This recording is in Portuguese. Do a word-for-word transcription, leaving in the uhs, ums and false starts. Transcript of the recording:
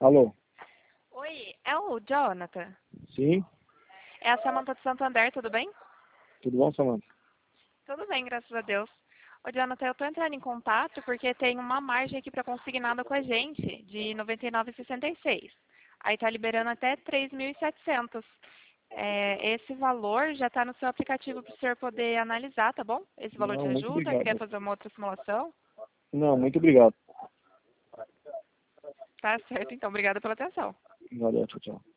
Alô? Oi, é o Jonathan? Sim? É a Samanta de Santander, tudo bem? Tudo bom, Samanta? Tudo bem, graças a Deus. Ô, Jonathan, eu tô entrando em contato porque tem uma margem aqui para consignado com a gente, de noventa e nove reais e sessenta e seis centavos. Aí tá liberando até três mil e setecentos. É, esse valor já está no seu aplicativo para o senhor poder analisar, tá bom? Esse valor Não, te muito ajuda? Quer obrigado. fazer uma outra simulação? Não, muito obrigado. Tá certo, então. Obrigada pela atenção. Valeu, tchau, tchau.